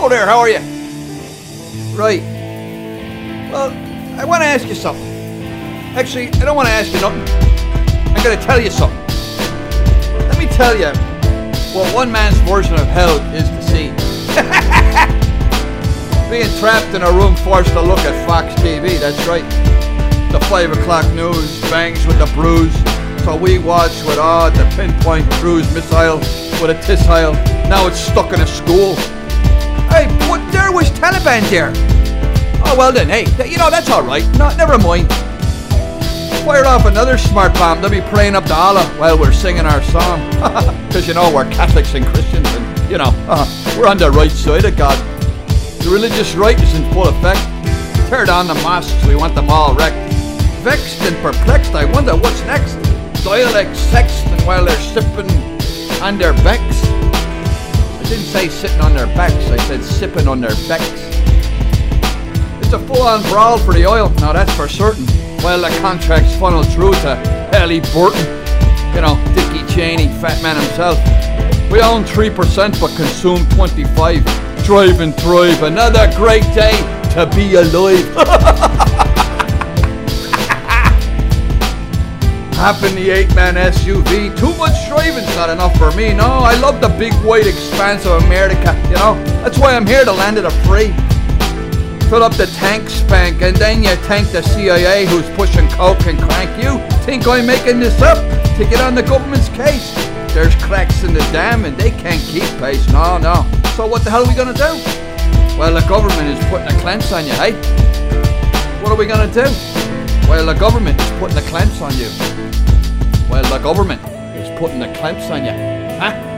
Hello there, how are you? Right. Well, I want to ask you something. Actually, I don't want to ask you nothing. I'm going to tell you something. Let me tell you what one man's version of hell is to see. Being trapped in a room forced to look at Fox TV, that's right. The 5 o'clock news bangs with the bruise. So we watch with the pinpoint cruise missile with a tissile. Now it's stuck in a school. Hey, but there was Taliban there. Oh, well then, hey, that's alright. No, never mind. Fire off another smart bomb. They'll be praying up to Allah while we're singing our song. Because, we're Catholics and Christians and, we're on the right side of God. The religious right is in full effect. Tear down the mosques, we want them all wrecked. Vexed and perplexed, I wonder what's next. Dialect sexting while they're sipping on their becks. I didn't say sitting on their backs, I said sipping on their becks. It's a full-on brawl for the oil, now that's for certain. While the contracts funnel through to Ellie Burton. Dickie Cheney, fat man himself. We own 3% but consume 25. Drive and thrive, another great day to be alive. Hop in the 8-man SUV. Too much driving's not enough for me. No, I love the big white expanse of America, That's why I'm here to land it a free. Fill up the tank spank and then you thank the CIA who's pushing coke and crank. You think I'm making this up to get on the government's case? There's cracks in the dam and they can't keep pace. No. So what the hell are we gonna do? Well, the government is putting a clamps on you, hey? What are we gonna do? Well, the government is putting the clamps on you. Well, the government is putting the clamps on you. Huh?